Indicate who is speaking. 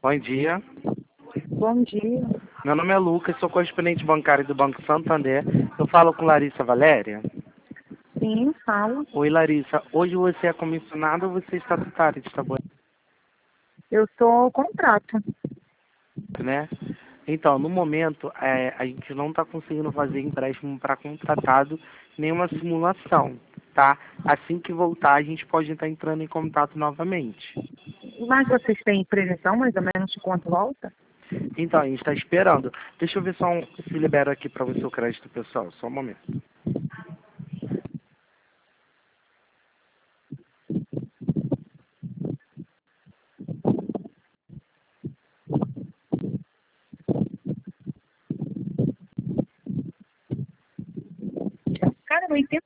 Speaker 1: Bom dia.
Speaker 2: Bom dia.
Speaker 1: Meu nome é Lucas, sou correspondente bancário do Banco Santander. Eu falo com Larissa Valéria.
Speaker 2: Sim, fala.
Speaker 1: Oi, Larissa. Hoje você é comissionada ou você é estatutária de Taboão,
Speaker 2: Eu sou contrato.
Speaker 1: né? Então, no momento, a gente não está conseguindo fazer empréstimo para contratado, nenhuma simulação, tá? Assim que voltar, a gente pode estar entrando em contato novamente.
Speaker 2: Mas vocês têm previsão mais ou menos de quanto volta?
Speaker 1: Então, a gente está esperando. Deixa eu ver se libera aqui para você o crédito, pessoal. Só um momento.
Speaker 2: Cara, não entendo